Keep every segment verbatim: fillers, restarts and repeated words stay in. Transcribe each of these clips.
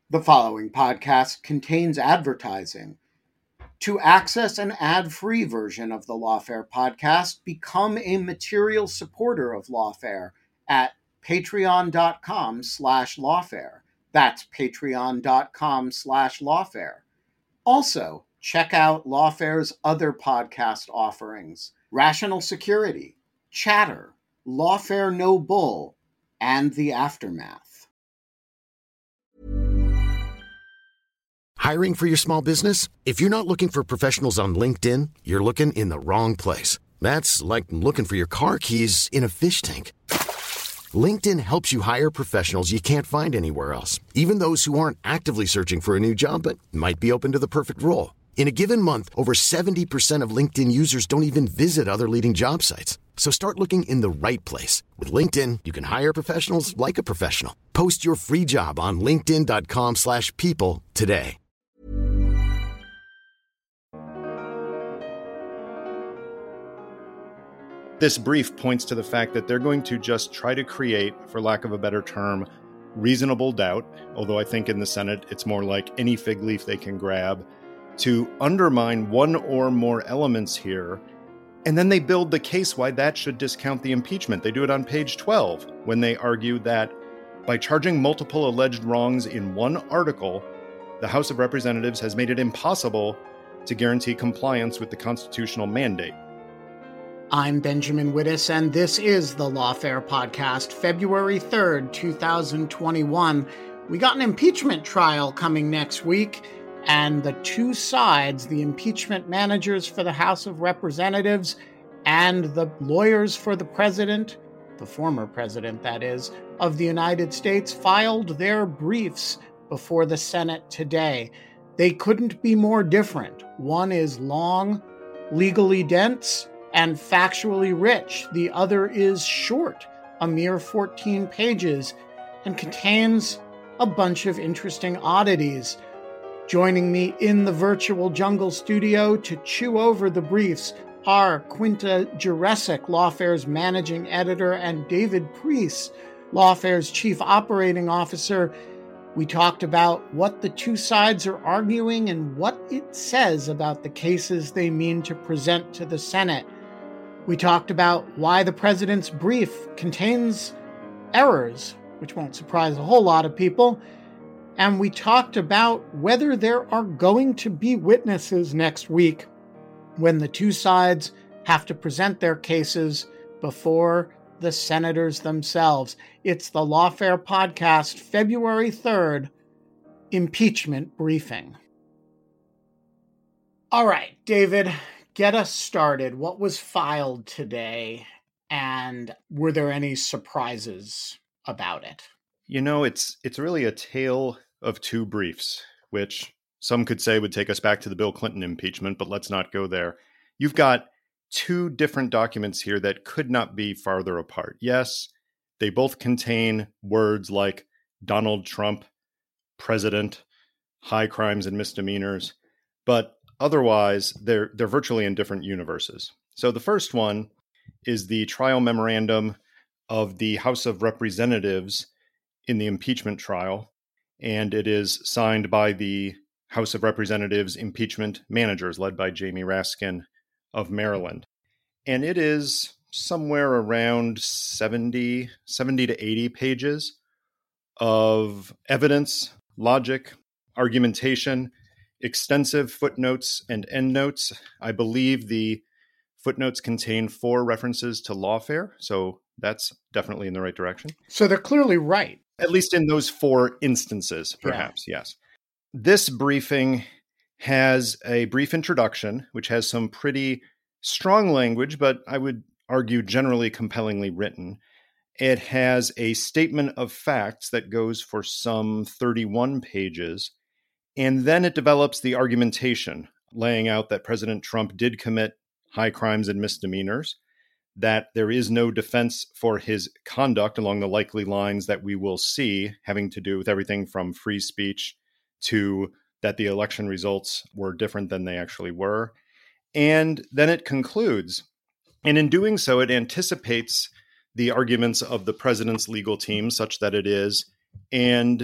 The following podcast contains advertising. To access an ad-free version of the Lawfare podcast, become a material supporter of Lawfare at patreon.com slash lawfare. That's patreon.com slash lawfare. Also, check out Lawfare's other podcast offerings: Rational Security, Chatter, Lawfare No Bull, and The Aftermath. Hiring for your small business? If you're not looking for professionals on LinkedIn, you're looking in the wrong place. That's like looking for your car keys in a fish tank. LinkedIn helps you hire professionals you can't find anywhere else, even those who aren't actively searching for a new job but might be open to the perfect role. In a given month, over seventy percent of LinkedIn users don't even visit other leading job sites. So start looking in the right place. With LinkedIn, you can hire professionals like a professional. Post your free job on linkedin.com slash people today. This brief points to the fact that they're going to just try to create, for lack of a better term, reasonable doubt, although I think in the Senate it's more like any fig leaf they can grab, to undermine one or more elements here. And then they build the case why that should discount the impeachment. They do it on page twelve when they argue that by charging multiple alleged wrongs in one article, the House of Representatives has made it impossible to guarantee compliance with the constitutional mandate. I'm Benjamin Wittes, and this is the Lawfare Podcast, February third, twenty twenty-one. We got an impeachment trial coming next week, and the two sides, the impeachment managers for the House of Representatives and the lawyers for the president, the former president, that is, of the United States, filed their briefs before the Senate today. They couldn't be more different. One is long, legally dense, and factually rich. The other is short, a mere fourteen pages, and contains a bunch of interesting oddities. Joining me in the virtual jungle studio to chew over the briefs are Quinta Jurecic, Lawfare's managing editor, and David Priess, Lawfare's chief operating officer. We talked about what the two sides are arguing and what it says about the cases they mean to present to the Senate. We talked about why the president's brief contains errors, which won't surprise a whole lot of people. And we talked about whether there are going to be witnesses next week when the two sides have to present their cases before the senators themselves. It's the Lawfare Podcast, February third, impeachment briefing. All right, David, get us started. What was filed today, and were there any surprises about it? You know, it's it's really a tale of two briefs, which some could say would take us back to the Bill Clinton impeachment, but let's not go there. You've got two different documents here that could not be farther apart. Yes, they both contain words like Donald Trump, president, high crimes and misdemeanors, but otherwise, they're they're virtually in different universes. So the first one is the trial memorandum of the House of Representatives in the impeachment trial, and it is signed by the House of Representatives impeachment managers, led by Jamie Raskin of Maryland. And it is somewhere around seventy, seventy to eighty pages of evidence, logic, argumentation, extensive footnotes and endnotes. I believe the footnotes contain four references to lawfare, so that's definitely in the right direction. So they're clearly right. At least in those four instances, perhaps, yeah. Yes. This briefing has a brief introduction, which has some pretty strong language, but I would argue generally compellingly written. It has a statement of facts that goes for some thirty-one pages. And then it develops the argumentation, laying out that President Trump did commit high crimes and misdemeanors, that there is no defense for his conduct along the likely lines that we will see, having to do with everything from free speech to that the election results were different than they actually were. And then it concludes. And in doing so, it anticipates the arguments of the president's legal team, such that it is, and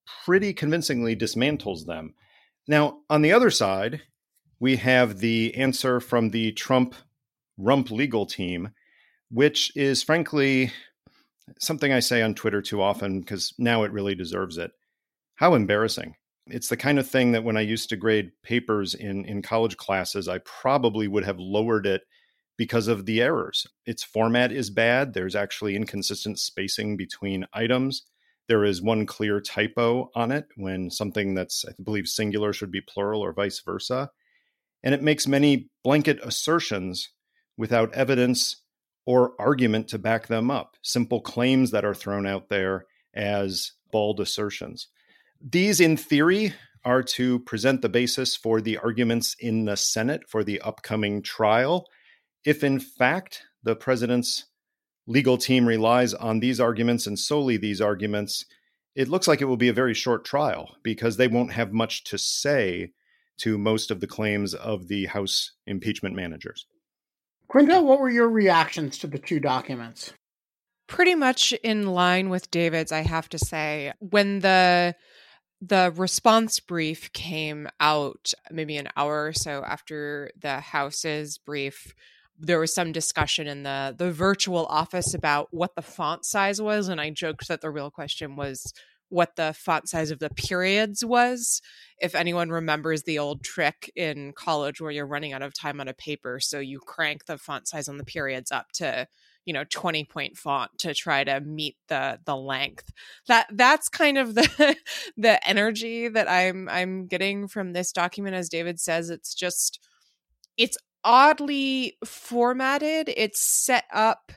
pretty convincingly dismantles them. Now, on the other side, we have the answer from the Trump rump legal team, which is frankly something I say on Twitter too often because now it really deserves it. How embarrassing. It's the kind of thing that when I used to grade papers in, in college classes, I probably would have lowered it because of the errors. Its format is bad. There's actually inconsistent spacing between items. There is one clear typo on it when something that's, I believe, singular should be plural or vice versa. And it makes many blanket assertions without evidence or argument to back them up. Simple claims that are thrown out there as bald assertions. These, in theory, are to present the basis for the arguments in the Senate for the upcoming trial. If, in fact, the president's legal team relies on these arguments and solely these arguments, it looks like it will be a very short trial because they won't have much to say to most of the claims of the House impeachment managers. Quinta, what were your reactions to the two documents? Pretty much in line with David's, I have to say. When the the response brief came out, maybe an hour or so after the House's brief, there was some discussion in the, the virtual office about what the font size was. And I joked that the real question was what the font size of the periods was. If anyone remembers the old trick in college where you're running out of time on a paper, so you crank the font size on the periods up to, you know, twenty point font to try to meet the the length. That that's kind of the the energy that I'm I'm getting from this document. As David says, it's just it's oddly formatted. It's set up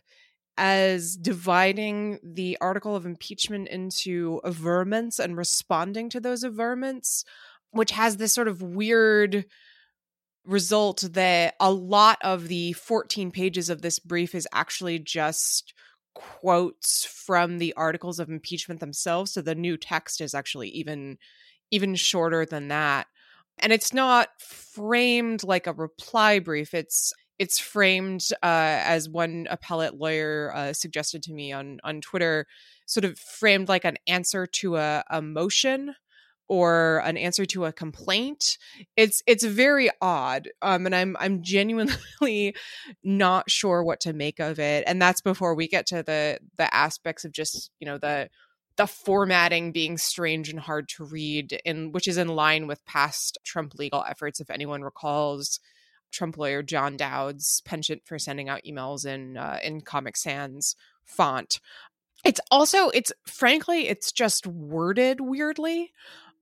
as dividing the article of impeachment into averments and responding to those averments, which has this sort of weird result that a lot of the fourteen pages of this brief is actually just quotes from the articles of impeachment themselves. So the new text is actually even, even shorter than that. And it's not framed like a reply brief. It's It's framed uh, as one appellate lawyer uh, suggested to me on, on Twitter, sort of framed like an answer to a, a motion or an answer to a complaint. It's it's very odd, um, and I'm I'm genuinely not sure what to make of it. And that's before we get to the the aspects of just, you know, the the formatting being strange and hard to read, in which is in line with past Trump legal efforts. If anyone recalls Trump lawyer John Dowd's penchant for sending out emails in uh, in Comic Sans font. It's also, it's frankly, it's just worded weirdly.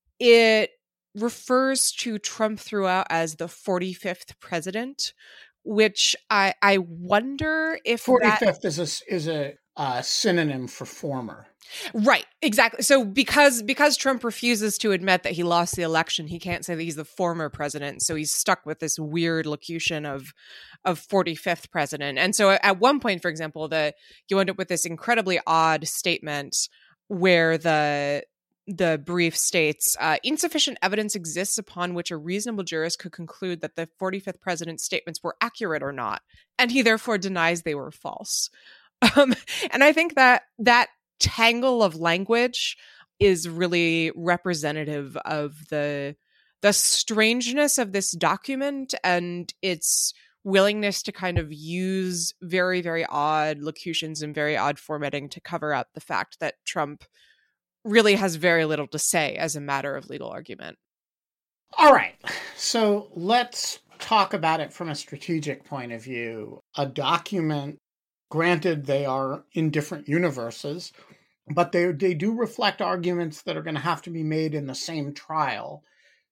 It refers to Trump throughout as the forty-fifth president, which I I wonder if forty-fifth that, is a is a uh, synonym for former. Right, exactly. So because because Trump refuses to admit that he lost the election, he can't say that he's the former president. So he's stuck with this weird locution of of forty-fifth president. And so at one point, for example, the you end up with this incredibly odd statement where the the brief states, uh, insufficient evidence exists upon which a reasonable jurist could conclude that the forty-fifth president's statements were accurate or not, and he therefore denies they were false. Um, and I think that that tangle of language is really representative of the the strangeness of this document and its willingness to kind of use very, very odd locutions and very odd formatting to cover up the fact that Trump really has very little to say as a matter of legal argument. All right, so let's talk about it from a strategic point of view. A document, granted, they are in different universes, but they they do reflect arguments that are going to have to be made in the same trial.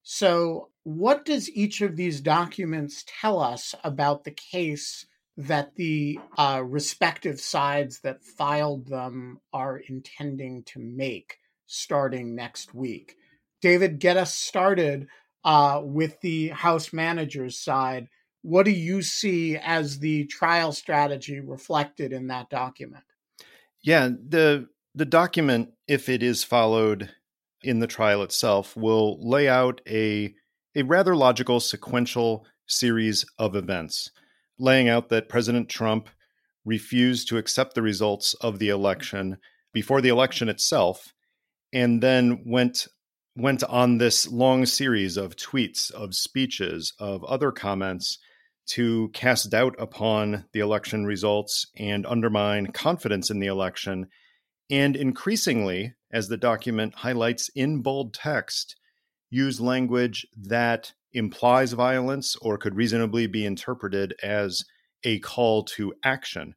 So what does each of these documents tell us about the case that the uh, respective sides that filed them are intending to make starting next week? David, get us started uh, with the House managers side. What do you see as the trial strategy reflected in that document? Yeah, the the document, if it is followed in the trial itself, will lay out a a rather logical sequential series of events, laying out that President Trump refused to accept the results of the election before the election itself, and then went went on this long series of tweets, of speeches, of other comments to cast doubt upon the election results and undermine confidence in the election. And increasingly, as the document highlights in bold text, use language that implies violence or could reasonably be interpreted as a call to action.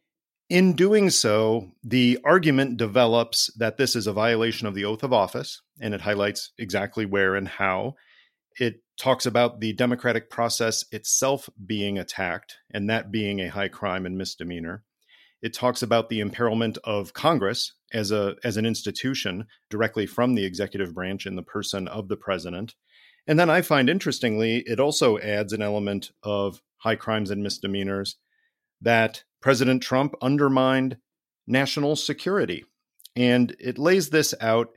In doing so, the argument develops that this is a violation of the oath of office, and it highlights exactly where and how. It talks about the democratic process itself being attacked, and that being a high crime and misdemeanor. It talks about the imperilment of Congress as a as an institution directly from the executive branch in the person of the president. And then I find, interestingly, it also adds an element of high crimes and misdemeanors that President Trump undermined national security. And it lays this out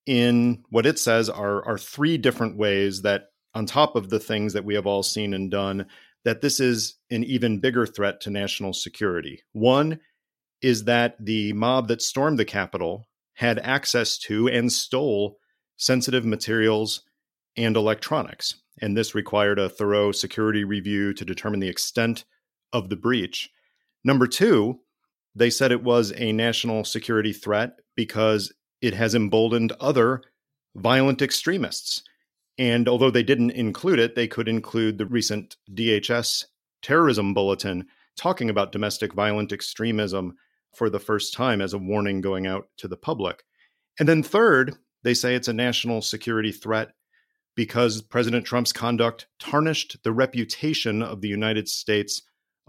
in what it says are, are three different ways that, on top of the things that we have all seen and done, that this is an even bigger threat to national security. One is that the mob that stormed the Capitol had access to and stole sensitive materials and electronics. And this required a thorough security review to determine the extent of the breach. Number two, they said it was a national security threat because it has emboldened other violent extremists. And although they didn't include it, they could include the recent D H S terrorism bulletin talking about domestic violent extremism for the first time as a warning going out to the public. And then third, they say it's a national security threat because President Trump's conduct tarnished the reputation of the United States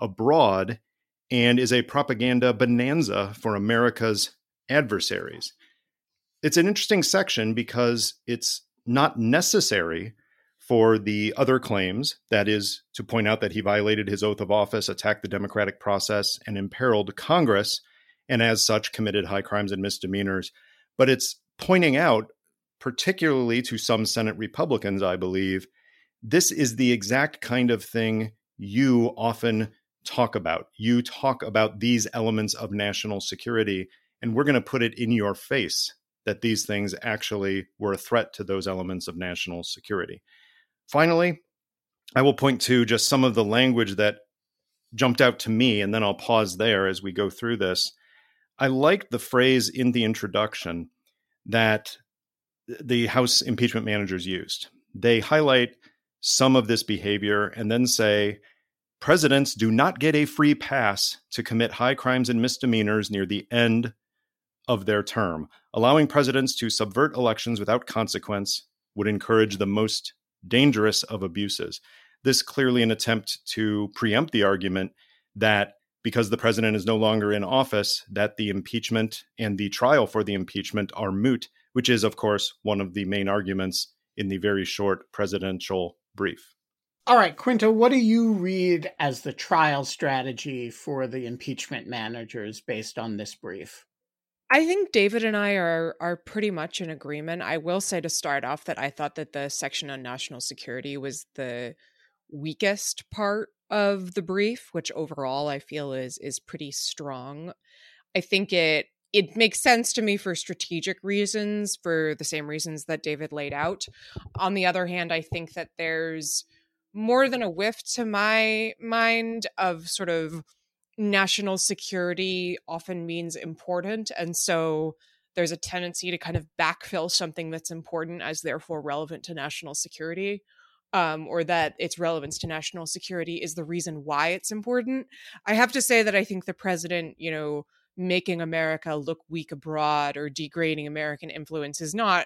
abroad and is a propaganda bonanza for America's adversaries. It's an interesting section because it's not necessary for the other claims, that is, to point out that he violated his oath of office, attacked the democratic process, and imperiled Congress, and as such committed high crimes and misdemeanors. But it's pointing out, particularly to some Senate Republicans, I believe, this is the exact kind of thing you often talk about. You talk about these elements of national security, and we're going to put it in your face that these things actually were a threat to those elements of national security. Finally, I will point to just some of the language that jumped out to me, and then I'll pause there as we go through this. I liked the phrase in the introduction that the House impeachment managers used. They highlight some of this behavior and then say, presidents do not get a free pass to commit high crimes and misdemeanors near the end of their term. Allowing presidents to subvert elections without consequence would encourage the most dangerous of abuses. This clearly an attempt to preempt the argument that because the president is no longer in office, that the impeachment and the trial for the impeachment are moot, which is, of course, one of the main arguments in the very short presidential brief. All right, Quinta, what do you read as the trial strategy for the impeachment managers based on this brief? I think David and I are are pretty much in agreement. I will say to start off that I thought that the section on national security was the weakest part of the brief, which overall I feel is is pretty strong. I think it it makes sense to me for strategic reasons, for the same reasons that David laid out. On the other hand, I think that there's more than a whiff to my mind of sort of national security often means important. And so there's a tendency to kind of backfill something that's important as therefore relevant to national security, um, or that its relevance to national security is the reason why it's important. I have to say that I think the president, you know, making America look weak abroad or degrading American influence is not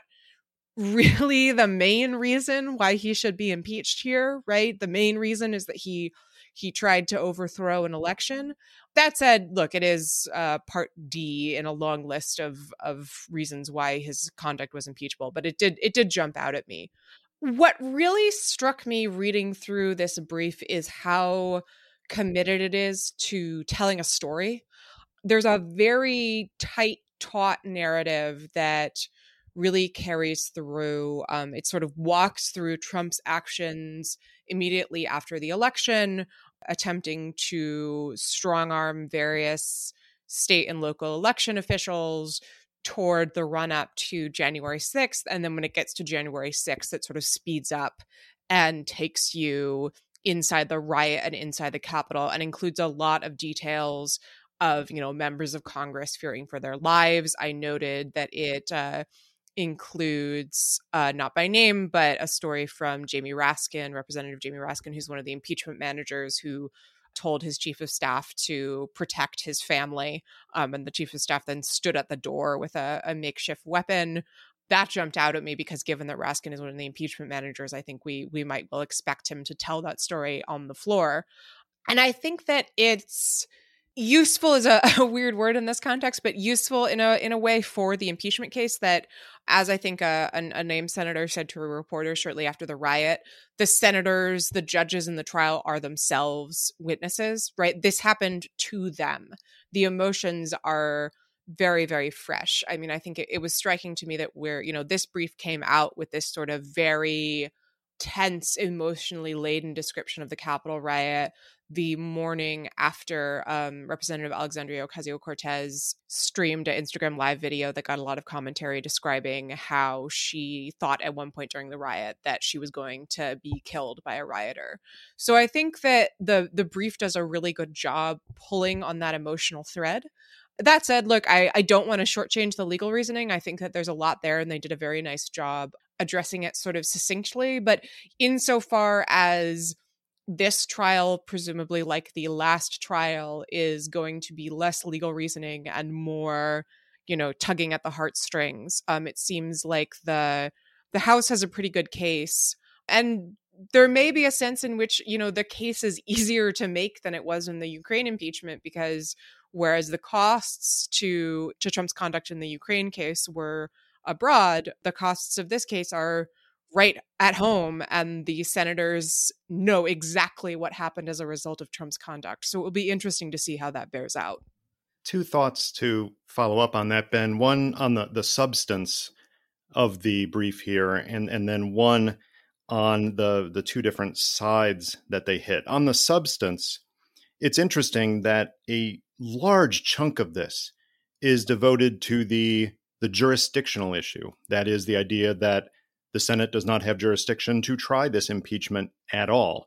really the main reason why he should be impeached here, right? The main reason is that he he tried to overthrow an election. That said, look, it is uh, part D in a long list of of reasons why his conduct was impeachable, but it did it did jump out at me. What really struck me reading through this brief is how committed it is to telling a story. There's a very tight, taut narrative that really carries through. Um, it sort of walks through Trump's actions immediately after the election, attempting to strong arm various state and local election officials, toward the run up to January sixth. And then when it gets to January sixth, it sort of speeds up and takes you inside the riot and inside the Capitol, and includes a lot of details of, you know, members of Congress fearing for their lives. I noted that it uh, includes, uh, not by name, but a story from Jamie Raskin, Representative Jamie Raskin, who's one of the impeachment managers, who told his chief of staff to protect his family. Um, and the chief of staff then stood at the door with a, a makeshift weapon. That jumped out at me because, given that Raskin is one of the impeachment managers, I think we we might well expect him to tell that story on the floor. And I think that it's useful is a, a weird word in this context, but useful in a in a way for the impeachment case that, as I think a, a, a named senator said to a reporter shortly after the riot, the senators, the judges in the trial are themselves witnesses, right? This happened to them. The emotions are very, very fresh. I mean, I think it, it was striking to me that we're, you know, this brief came out with this sort of very tense, emotionally laden description of the Capitol riot the morning after um, Representative Alexandria Ocasio-Cortez streamed an Instagram live video that got a lot of commentary describing how she thought at one point during the riot that she was going to be killed by a rioter. So I think that the the brief does a really good job pulling on that emotional thread. That said, look, I, I don't want to shortchange the legal reasoning. I think that there's a lot there, and they did a very nice job addressing it sort of succinctly. But insofar as this trial, presumably like the last trial, is going to be less legal reasoning and more, you know, tugging at the heartstrings, um, it seems like the the House has a pretty good case. And there may be a sense in which, you know, the case is easier to make than it was in the Ukraine impeachment, because whereas the costs to to Trump's conduct in the Ukraine case were abroad, the costs of this case are right at home, and the senators know exactly what happened as a result of Trump's conduct. So it will be interesting to see how that bears out. Two thoughts to follow up on that, Ben. One on the, the substance of the brief here, and, and then one on the, the two different sides that they hit. On the substance, it's interesting that a large chunk of this is devoted to the, the jurisdictional issue. That is the idea that the Senate does not have jurisdiction to try this impeachment at all.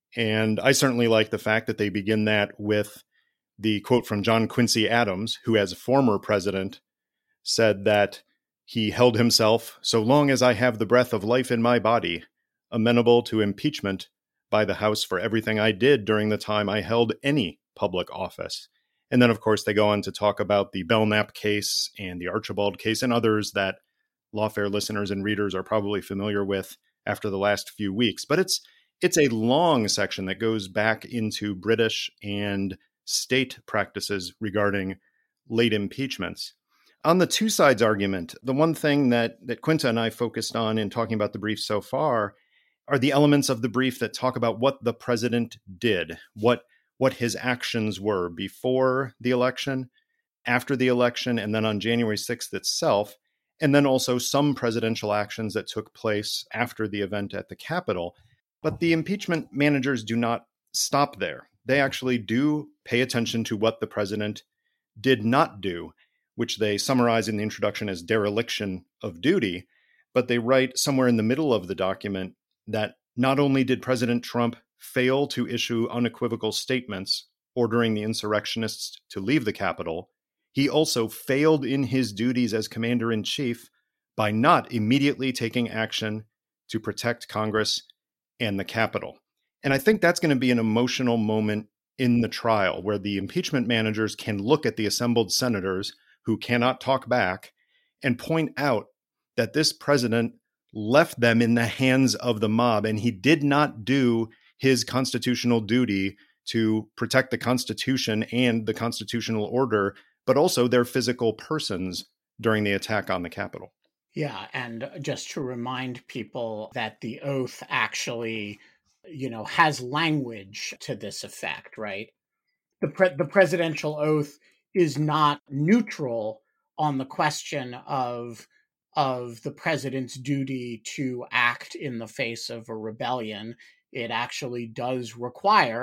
And I certainly like the fact that they begin that with the quote from John Quincy Adams, who as a former president said that he held himself, "So long as I have the breath of life in my body, amenable to impeachment by the House for everything I did during the time I held any public office." And then, of course, they go on to talk about the Belknap case and the Archibald case and others that Lawfare listeners and readers are probably familiar with after the last few weeks. But it's it's a long section that goes back into British and state practices regarding late impeachments. On the two sides argument, the one thing that, that Quinta and I focused on in talking about the brief so far are the elements of the brief that talk about what the president did, what what his actions were before the election, after the election, and then on January sixth itself, and then also some presidential actions that took place after the event at the Capitol. But the impeachment managers do not stop there. They actually do pay attention to what the president did not do, which they summarize in the introduction as dereliction of duty. But they write somewhere in the middle of the document that not only did President Trump fail to issue unequivocal statements ordering the insurrectionists to leave the Capitol, he also failed in his duties as commander-in-chief by not immediately taking action to protect Congress and the Capitol. And I think that's going to be an emotional moment in the trial where the impeachment managers can look at the assembled senators who cannot talk back and point out that this president left them in the hands of the mob, and he did not do his constitutional duty to protect the Constitution and the constitutional order, but also their physical persons during the attack on the Capitol. Yeah, and just to remind people that the oath actually, you know, has language to this effect, right? The pre- the presidential oath is not neutral on the question of of the president's duty to act in the face of a rebellion. It actually does require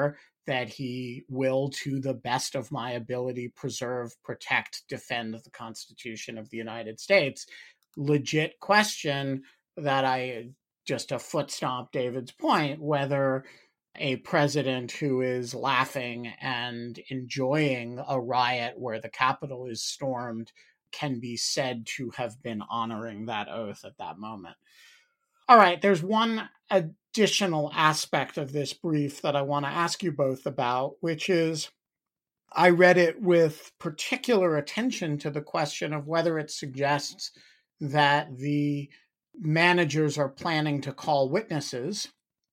that he will, to the best of my ability, preserve, protect, defend the Constitution of the United States. Legit question that I, just a foot stomp David's point, whether a president who is laughing and enjoying a riot where the Capitol is stormed can be said to have been honoring that oath at that moment. All right, there's one additional aspect of this brief that I want to ask you both about, which is I read it with particular attention to the question of whether it suggests that the managers are planning to call witnesses,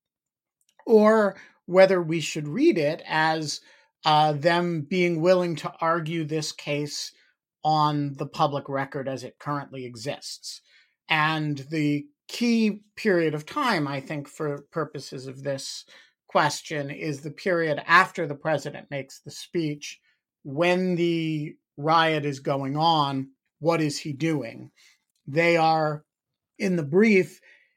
or whether we should read it as uh, them being willing to argue this case on the public record as it currently exists. And the key period of time, I think, for purposes of this question, is the period after the president makes the speech. When the riot is going on, what is he doing? They are, in the brief,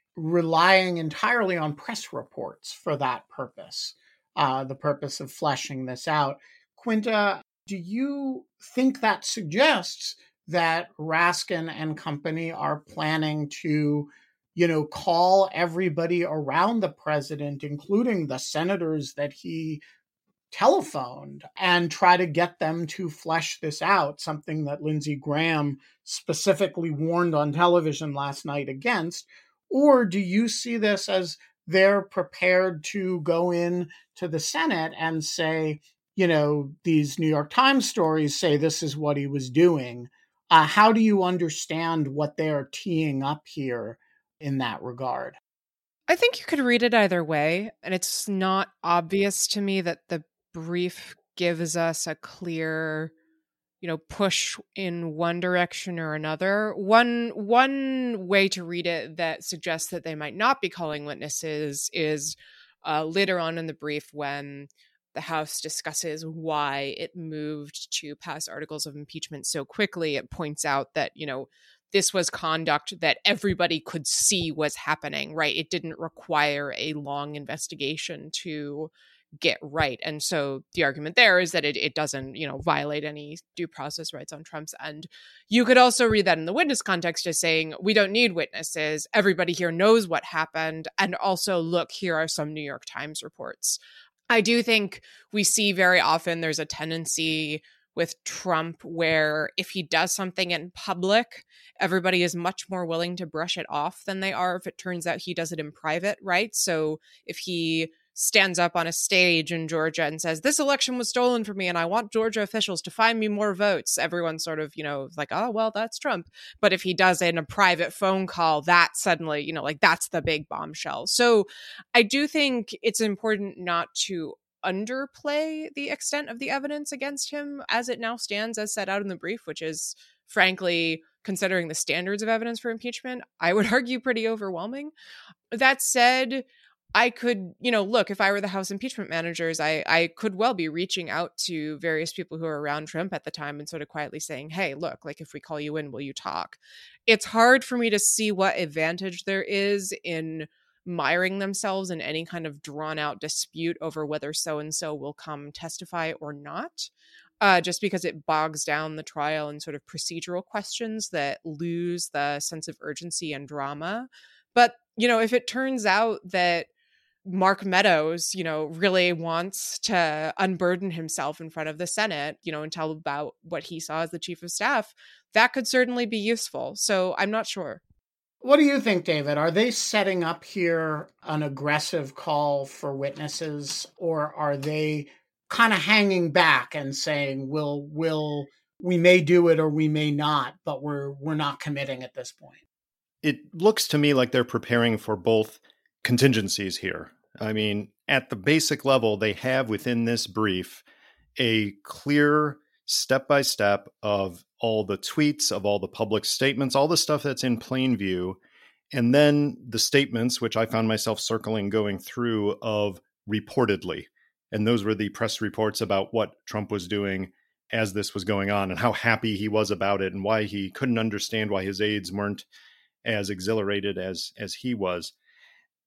relying entirely on press reports for that purpose, uh, the purpose of fleshing this out. Quinta, do you think that suggests that Raskin and company are planning to, you know, call everybody around the president, including the senators that he telephoned, and try to get them to flesh this out, something that Lindsey Graham specifically warned on television last night against? Or do you see this as they're prepared to go in to the Senate and say, you know, these New York Times stories say this is what he was doing? Uh, how do you understand what they're teeing up here in that regard? I think you could read it either way, and it's not obvious to me that the brief gives us a clear, you know, push in one direction or another. One one way to read it that suggests that they might not be calling witnesses is uh, later on in the brief when the House discusses why it moved to pass articles of impeachment so quickly. It points out that, you know, this was conduct that everybody could see was happening, right? It didn't require a long investigation to get right. And so the argument there is that it, it doesn't, you know, violate any due process rights on Trump's end. You could also read that in the witness context as saying, we don't need witnesses. Everybody here knows what happened. And also, look, here are some New York Times reports. I do think we see very often there's a tendency with Trump where if he does something in public, everybody is much more willing to brush it off than they are if it turns out he does it in private, right? So if he stands up on a stage in Georgia and says, this election was stolen from me and I want Georgia officials to find me more votes, everyone sort of, you know, like, oh, well, that's Trump. But if he does it in a private phone call, that suddenly, you know, like that's the big bombshell. So I do think it's important not to underplay the extent of the evidence against him as it now stands, as set out in the brief, which is, frankly, considering the standards of evidence for impeachment, I would argue pretty overwhelming. That said, I could, you know, look, if I were the House impeachment managers, I, I could well be reaching out to various people who are around Trump at the time and sort of quietly saying, hey, look, like if we call you in, will you talk? It's hard for me to see what advantage there is in miring themselves in any kind of drawn out dispute over whether so-and-so will come testify or not, uh, just because it bogs down the trial in sort of procedural questions that lose the sense of urgency and drama. But, you know, if it turns out that Mark Meadows, you know, really wants to unburden himself in front of the Senate, you know, and tell about what he saw as the chief of staff, that could certainly be useful. So I'm not sure. What do you think, David? Are they setting up here an aggressive call for witnesses, or are they kind of hanging back and saying, we'll, we'll, we may do it or we may not, but we're, we're not committing at this point? It looks to me like they're preparing for both contingencies here. I mean, at the basic level, they have within this brief a clear step-by-step of all the tweets, of all the public statements, all the stuff that's in plain view, and then the statements, which I found myself circling going through, of reportedly. And those were the press reports about what Trump was doing as this was going on and how happy he was about it and why he couldn't understand why his aides weren't as exhilarated as as he was.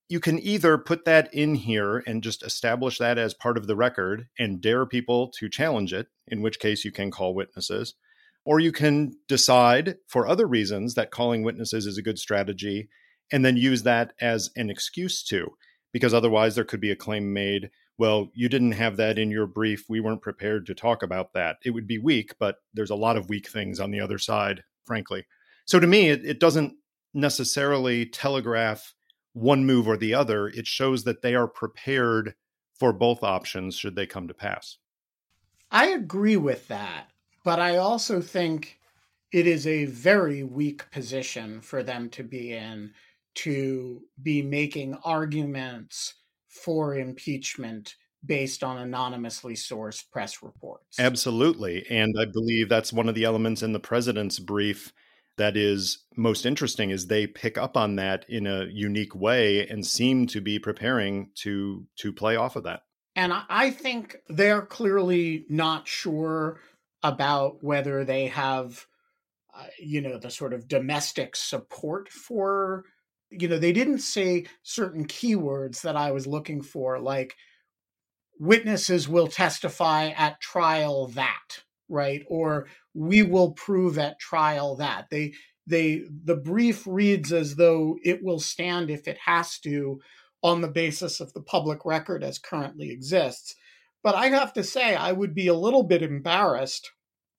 you can either put that in here and just establish that as part of the record and dare people to challenge it, in which case you can call witnesses, or you can decide for other reasons that calling witnesses is a good strategy and then use that as an excuse to, because otherwise there could be a claim made, well, you didn't have that in your brief. We weren't prepared to talk about that. It would be weak, but there's a lot of weak things on the other side, frankly. So to me, it, it doesn't necessarily telegraph one move or the other. It shows that they are prepared for both options should they come to pass. I agree with that, but I also think it is a very weak position for them to be in, to be making arguments for impeachment based on anonymously sourced press reports. Absolutely. And I believe that's one of the elements in the president's brief that is most interesting, is they pick up on that in a unique way and seem to be preparing to to play off of that. And I think they're clearly not sure about whether they have, uh, you know, the sort of domestic support for, you know, they didn't say certain keywords that I was looking for, like witnesses will testify at trial that, right? Or we will prove at trial that. They, they, the brief reads as though it will stand if it has to on the basis of the public record as currently exists. But I have to say, I would be a little bit embarrassed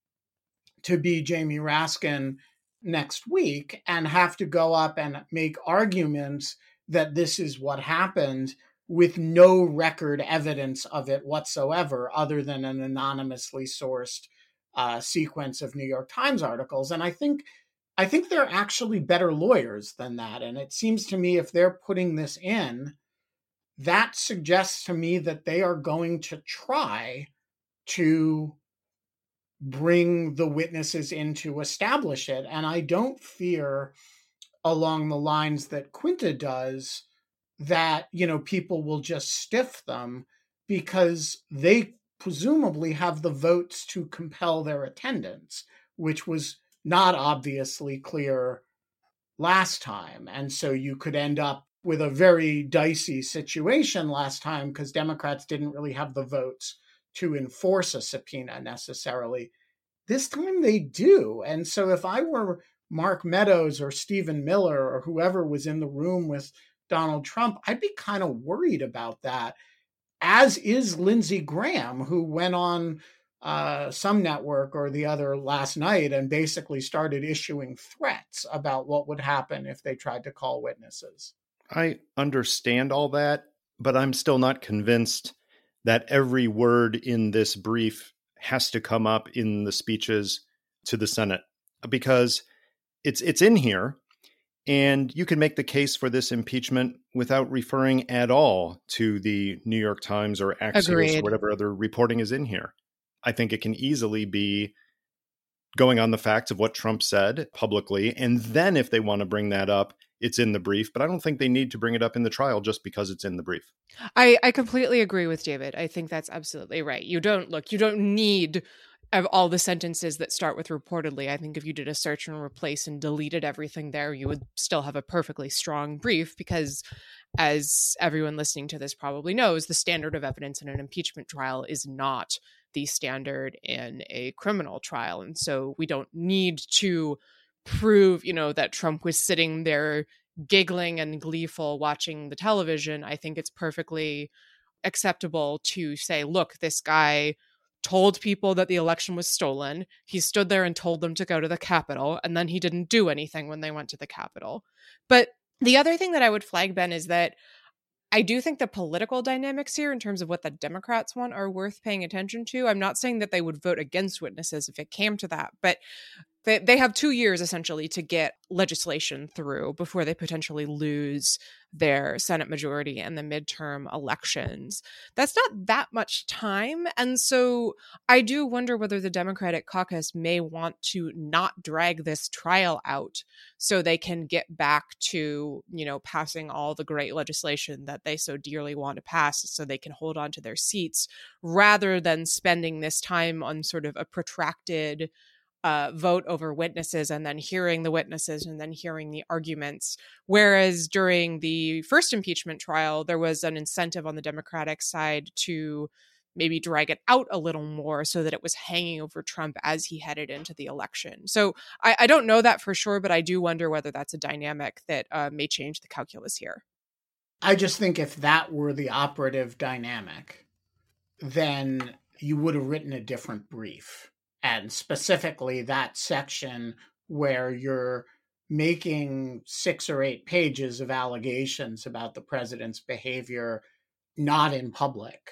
to be Jamie Raskin next week and have to go up and make arguments that this is what happened with no record evidence of it whatsoever, other than an anonymously sourced uh, sequence of New York Times articles. And I think I think they're actually better lawyers than that. And it seems to me if they're putting this in, that suggests to me that they are going to try to bring the witnesses in to establish it. And I don't fear, along the lines that Quinta does, that, you know, people will just stiff them because they presumably have the votes to compel their attendance, which was not obviously clear last time. And so you could end up with a very dicey situation last time because Democrats didn't really have the votes to enforce a subpoena necessarily. This time they do. And so if I were Mark Meadows or Stephen Miller or whoever was in the room with Donald Trump, I'd be kind of worried about that, as is Lindsey Graham, who went on uh, some network or the other last night and basically started issuing threats about what would happen if they tried to call witnesses. I understand all that, but I'm still not convinced that every word in this brief has to come up in the speeches to the Senate, because it's it's in here. And you can make the case for this impeachment without referring at all to the New York Times or Axios Agreed. or whatever other reporting is in here. I think it can easily be going on the facts of what Trump said publicly. And then if they want to bring that up, it's in the brief. But I don't think they need to bring it up in the trial just because it's in the brief. I, I completely agree with David. I think that's absolutely right. You don't look, you don't need of all the sentences that start with reportedly. I think if you did a search and replace and deleted everything there, you would still have a perfectly strong brief because, as everyone listening to this probably knows, the standard of evidence in an impeachment trial is not the standard in a criminal trial. And so we don't need to prove, you know, that Trump was sitting there giggling and gleeful watching the television. I think it's perfectly acceptable to say, look, this guy told people that the election was stolen. He stood there and told them to go to the Capitol, and then he didn't do anything when they went to the Capitol. But the other thing that I would flag, Ben, is that I do think the political dynamics here in terms of what the Democrats want are worth paying attention to. I'm not saying that they would vote against witnesses if it came to that, but they, they have two years essentially to get legislation through before they potentially lose their Senate majority in the midterm elections. That's not that much time. And so I do wonder whether the Democratic caucus may want to not drag this trial out so they can get back to, you know, passing all the great legislation that they so dearly want to pass so they can hold on to their seats rather than spending this time on sort of a protracted uh, vote over witnesses and then hearing the witnesses and then hearing the arguments. Whereas during the first impeachment trial, there was an incentive on the Democratic side to maybe drag it out a little more so that it was hanging over Trump as he headed into the election. So I, I don't know that for sure, but I do wonder whether that's a dynamic that uh, may change the calculus here. I just think if that were the operative dynamic, then you would have written a different brief. And specifically that section where you're making six or eight pages of allegations about the president's behavior not in public,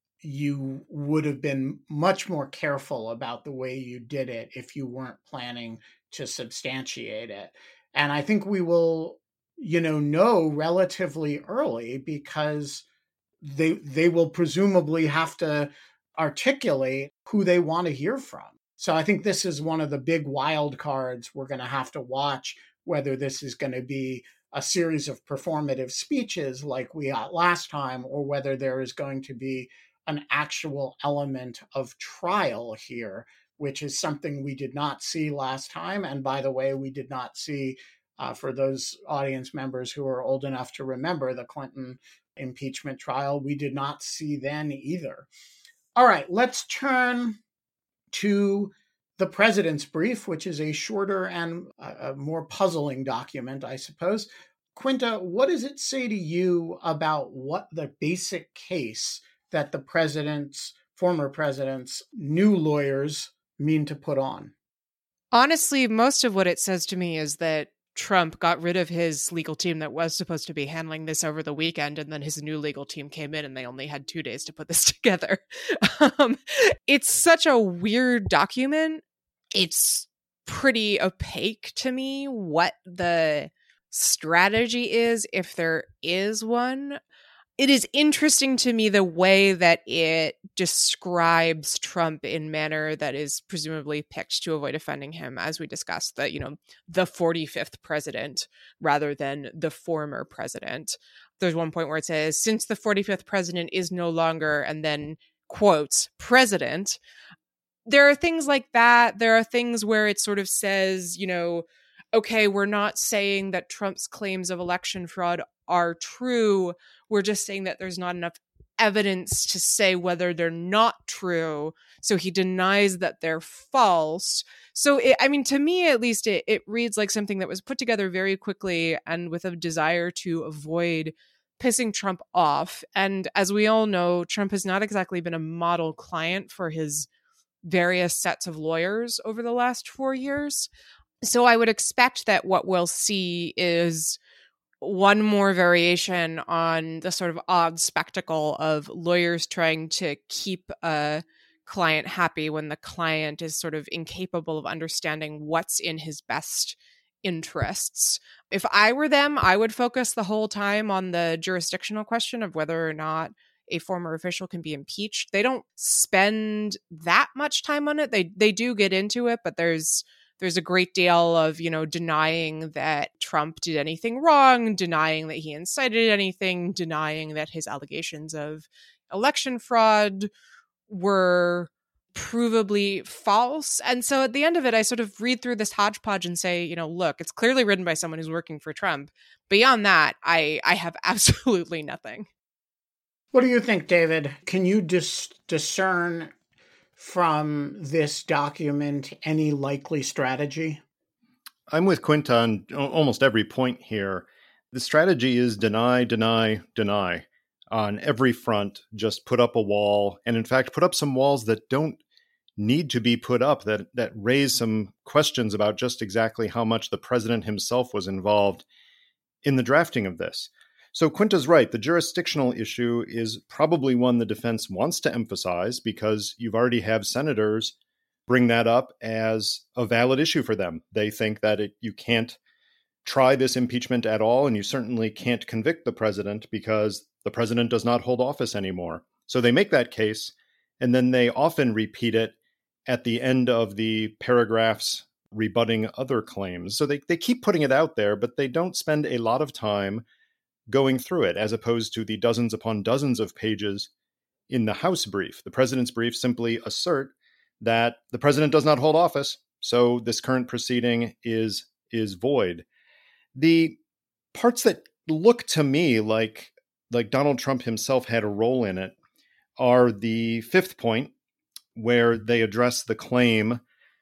you would have been much more careful about the way you did it if you weren't planning to substantiate it. And I think we will, you know, know relatively early because they they will presumably have to articulate who they want to hear from. So I think this is one of the big wild cards we're going to have to watch, whether this is going to be a series of performative speeches like we got last time, or whether there is going to be an actual element of trial here, which is something we did not see last time. And by the way, we did not see, uh, for those audience members who are old enough to remember the Clinton impeachment trial, we did not see then either. All right, let's turn to the president's brief, which is a shorter and a more puzzling document, I suppose. Quinta, what does it say to you about what the basic case that the president's, former president's new lawyers mean to put on? Honestly, most of what it says to me is that Trump got rid of his legal team that was supposed to be handling this over the weekend, and then his new legal team came in and they only had two days to put this together. um, it's such a weird document. It's pretty opaque to me what the strategy is, if there is one. It is interesting to me the way that it describes Trump in manner that is presumably picked to avoid offending him, as we discussed, that, you know, the forty-fifth president rather than the former president. There's one point where it says, since the forty-fifth president is no longer, and then quotes, president. There are things like that. There are things where it sort of says, you know, okay, we're not saying that Trump's claims of election fraud are true. We're just saying that there's not enough evidence to say whether they're not true. So he denies that they're false. So, it, I mean, to me, at least, it, it reads like something that was put together very quickly and with a desire to avoid pissing Trump off. And as we all know, Trump has not exactly been a model client for his various sets of lawyers over the last four years. So I would expect that what we'll see is one more variation on the sort of odd spectacle of lawyers trying to keep a client happy when the client is sort of incapable of understanding what's in his best interests. If I were them, I would focus the whole time on the jurisdictional question of whether or not a former official can be impeached. They don't spend that much time on it. They they do get into it, but there's There's a great deal of, you know, denying that Trump did anything wrong, denying that he incited anything, denying that his allegations of election fraud were provably false. And so at the end of it, I sort of read through this hodgepodge and say, you know, look, it's clearly written by someone who's working for Trump. Beyond that, I, I have absolutely nothing. What do you think, David? Can you dis- discern from this document any likely strategy? I'm with Quinta on almost every point here. The strategy is deny, deny, deny on every front. Just put up a wall, and in fact, put up some walls that don't need to be put up, that, that raise some questions about just exactly how much the president himself was involved in the drafting of this. So Quinta's right. The jurisdictional issue is probably one the defense wants to emphasize because you've already have senators bring that up as a valid issue for them. They think that it, you can't try this impeachment at all, and you certainly can't convict the president because the president does not hold office anymore. So they make that case, and then they often repeat it at the end of the paragraphs rebutting other claims. So they, they keep putting it out there, but they don't spend a lot of time going through it, as opposed to the dozens upon dozens of pages in the House brief. The president's brief simply assert that the president does not hold office, So this current proceeding is is void. The parts that look to me like like Donald Trump himself had a role in it are the fifth point, where they address the claim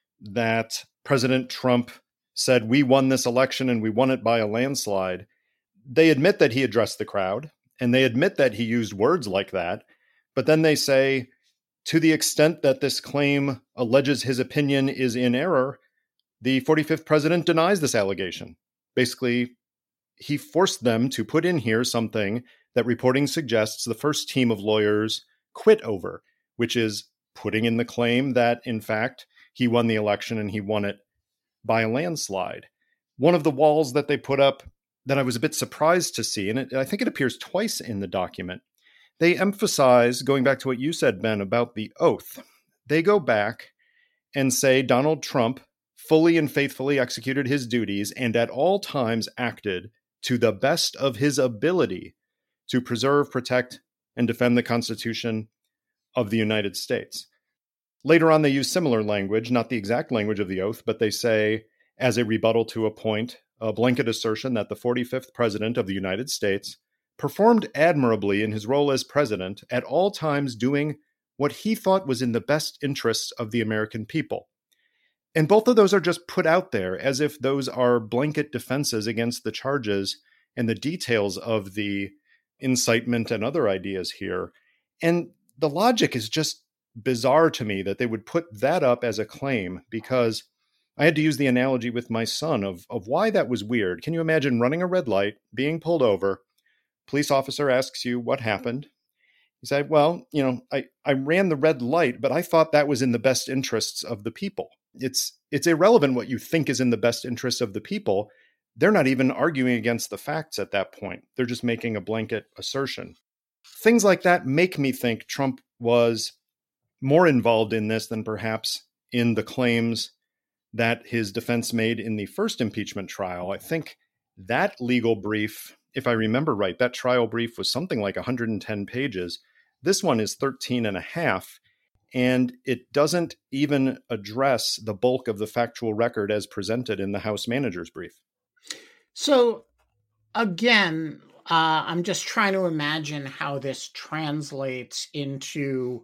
that President Trump said, we won this election and we won it by a landslide. They admit that he addressed the crowd, and they admit that he used words like that. But then they say, to the extent that this claim alleges his opinion is in error, the forty-fifth president denies this allegation. Basically, he forced them to put in here something that reporting suggests the first team of lawyers quit over, which is putting in the claim that, in fact, he won the election and he won it by a landslide. One of the walls that they put up that I was a bit surprised to see, and it, I think it appears twice in the document, they emphasize, going back to what you said, Ben, about the oath. They go back and say Donald Trump fully and faithfully executed his duties and at all times acted to the best of his ability to preserve, protect, and defend the Constitution of the United States. Later on, they use similar language, not the exact language of the oath, but they say, as a rebuttal to a point, a blanket assertion that the forty-fifth president of the United States performed admirably in his role as president, at all times doing what he thought was in the best interests of the American people. And both of those are just put out there as if those are blanket defenses against the charges and the details of the incitement and other ideas here. And the logic is just bizarre to me that they would put that up as a claim, because I had to use the analogy with my son of, of why that was weird. Can you imagine running a red light, being pulled over, police officer asks you what happened? You say, well, you know, I, I ran the red light, but I thought that was in the best interests of the people. It's it's irrelevant what you think is in the best interests of the people. They're not even arguing against the facts at that point. They're just making a blanket assertion. Things like that make me think Trump was more involved in this than perhaps in the claims that his defense made in the first impeachment trial. I think that legal brief, if I remember right, that trial brief was something like one hundred ten pages. This one is thirteen and a half, and it doesn't even address the bulk of the factual record as presented in the House manager's brief. So again, uh, I'm just trying to imagine how this translates into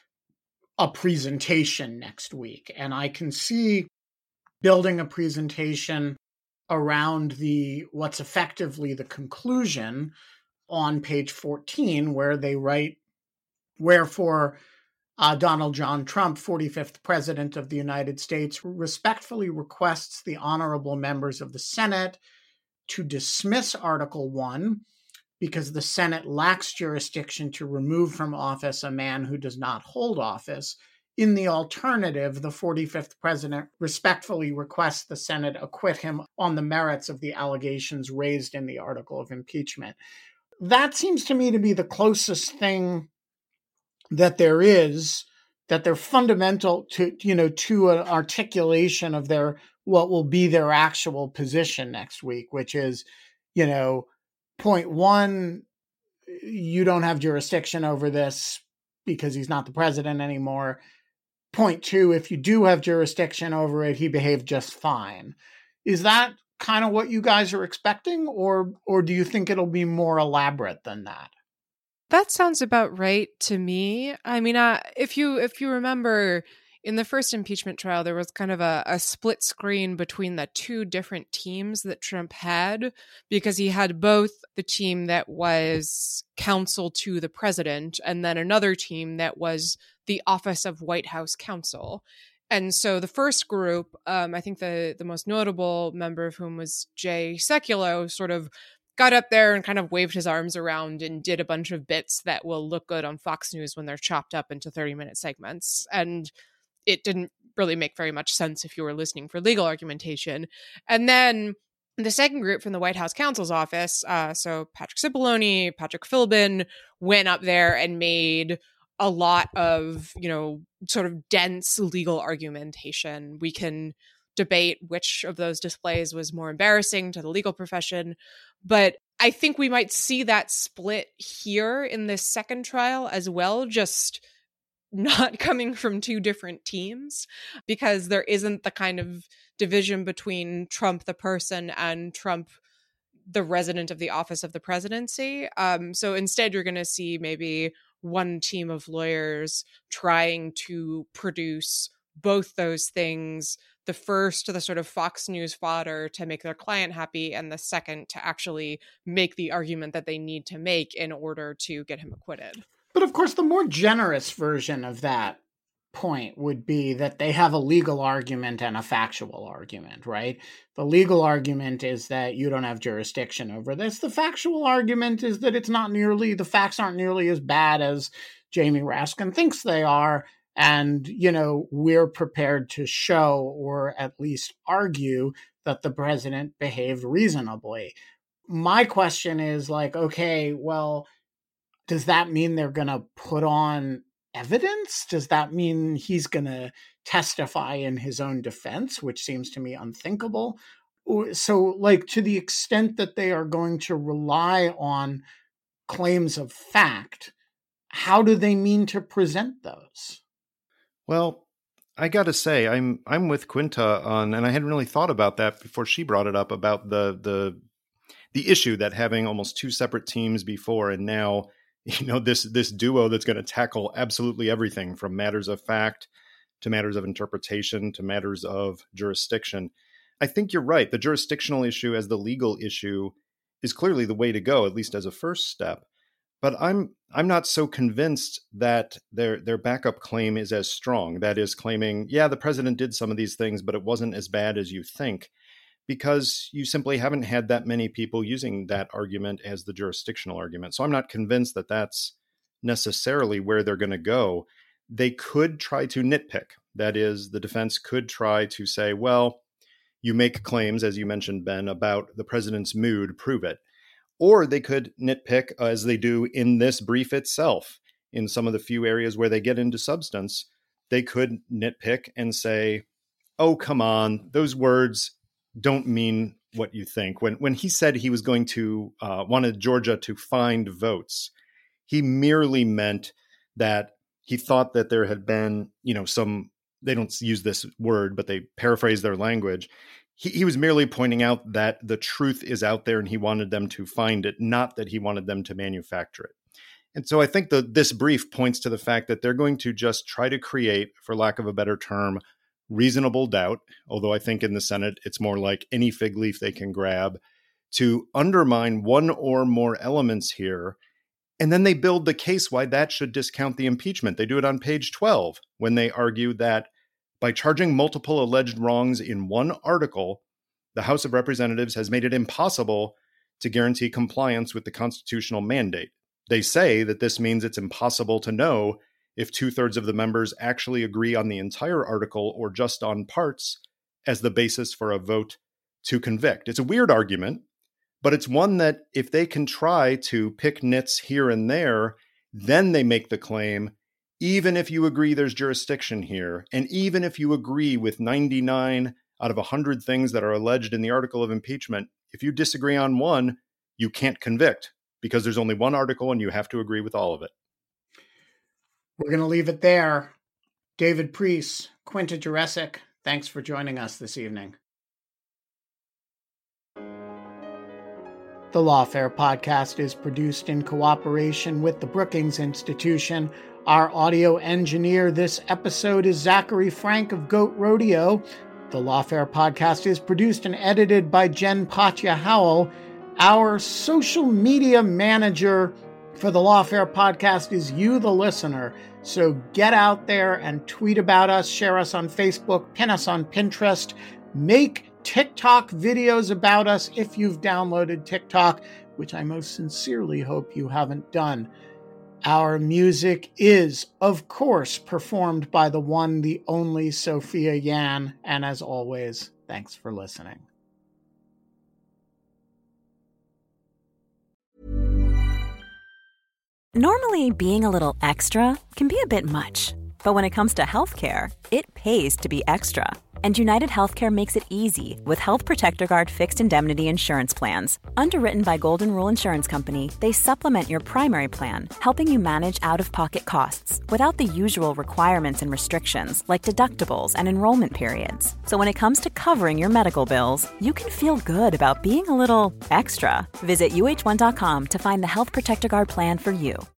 a presentation next week. And I can see building a presentation around the what's effectively the conclusion on page fourteen, where they write, wherefore uh, Donald John Trump, forty-fifth President of the United States, respectfully requests the honorable members of the Senate to dismiss Article one because the Senate lacks jurisdiction to remove from office a man who does not hold office. In the alternative, the forty-fifth President respectfully requests the Senate acquit him on the merits of the allegations raised in the article of impeachment. That seems to me to be the closest thing that there is, that they're fundamental to, you know, to an articulation of their, what will be their actual position next week, which is, you know, point one, you don't have jurisdiction over this because he's not the president anymore. Point two, if you do have jurisdiction over it, he behaved just fine. Is that kind of what you guys are expecting, or or do you think it'll be more elaborate than that? That sounds about right to me. I mean, uh, if you if you remember, in the first impeachment trial, there was kind of a, a split screen between the two different teams that Trump had, because he had both the team that was counsel to the president and then another team that was the Office of White House Counsel. And so the first group, um, I think the, the most notable member of whom was Jay Sekulow, sort of got up there and kind of waved his arms around and did a bunch of bits that will look good on Fox News when they're chopped up into thirty-minute segments. And it didn't really make very much sense if you were listening for legal argumentation. And then the second group from the White House counsel's office, uh, so Patrick Cipollone, Patrick Philbin, went up there and made a lot of, you know, sort of dense legal argumentation. We can debate which of those displays was more embarrassing to the legal profession, but I think we might see that split here in this second trial as well, just not coming from two different teams, because there isn't the kind of division between Trump the person and Trump the resident of the office of the presidency. Um, so instead, you're going to see maybe one team of lawyers trying to produce both those things. The first, the sort of Fox News fodder to make their client happy, and the second to actually make the argument that they need to make in order to get him acquitted. But of course, the more generous version of that point would be that they have a legal argument and a factual argument, right? The legal argument is that you don't have jurisdiction over this. The factual argument is that it's not nearly, the facts aren't nearly as bad as Jamie Raskin thinks they are. And, you know, we're prepared to show, or at least argue, that the president behaved reasonably. My question is like, okay, well, does that mean they're going to put on evidence? Does that mean he's going to testify in his own defense, which seems to me unthinkable? So, like, to the extent that they are going to rely on claims of fact, how do they mean to present those? Well, I got to say, I'm I'm with Quinta on, and I hadn't really thought about that before she brought it up, about the the the issue that having almost two separate teams before, and now, you know, this this duo that's going to tackle absolutely everything from matters of fact to matters of interpretation to matters of jurisdiction. I think you're right. The jurisdictional issue as the legal issue is clearly the way to go, at least as a first step. But I'm I'm not so convinced that their their backup claim is as strong. That is, claiming, yeah, the president did some of these things, but it wasn't as bad as you think, because you simply haven't had that many people using that argument as the jurisdictional argument. So I'm not convinced that that's necessarily where they're going to go. They could try to nitpick. That is, the defense could try to say, well, you make claims, as you mentioned, Ben, about the president's mood, prove it. Or they could nitpick, as they do in this brief itself, in some of the few areas where they get into substance. They could nitpick and say, oh, come on, those words don't mean what you think. When when he said he was going to, uh, wanted Georgia to find votes, he merely meant that he thought that there had been, you know, some, they don't use this word, but they paraphrase their language. He, he was merely pointing out that the truth is out there and he wanted them to find it, not that he wanted them to manufacture it. And so I think that this brief points to the fact that they're going to just try to create, for lack of a better term, reasonable doubt, although I think in the Senate it's more like any fig leaf they can grab, to undermine one or more elements here. And then they build the case why that should discount the impeachment. They do it on page twelve when they argue that by charging multiple alleged wrongs in one article, the House of Representatives has made it impossible to guarantee compliance with the constitutional mandate. They say that this means it's impossible to know if two-thirds of the members actually agree on the entire article or just on parts as the basis for a vote to convict. It's a weird argument, but it's one that if they can try to pick nits here and there, then they make the claim, even if you agree there's jurisdiction here, and even if you agree with ninety-nine out of one hundred things that are alleged in the article of impeachment, if you disagree on one, you can't convict because there's only one article and you have to agree with all of it. We're going to leave it there. David Priess, Quinta Jurecic, thanks for joining us this evening. The Lawfare podcast is produced in cooperation with the Brookings Institution. Our audio engineer this episode is Zachary Frank of Goat Rodeo. The Lawfare podcast is produced and edited by Jen Patja Howell. Our social media manager for the Lawfare podcast is you, the listener. So get out there and tweet about us, share us on Facebook, pin us on Pinterest, make TikTok videos about us if you've downloaded TikTok, which I most sincerely hope you haven't done. Our music is, of course, performed by the one, the only Sophia Yan. And as always, thanks for listening. Normally, being a little extra can be a bit much. But when it comes to healthcare, it pays to be extra. And United Healthcare makes it easy with Health Protector Guard fixed indemnity insurance plans. Underwritten by Golden Rule Insurance Company, they supplement your primary plan, helping you manage out-of-pocket costs without the usual requirements and restrictions like deductibles and enrollment periods. So when it comes to covering your medical bills, you can feel good about being a little extra. Visit U H one dot com to find the Health Protector Guard plan for you.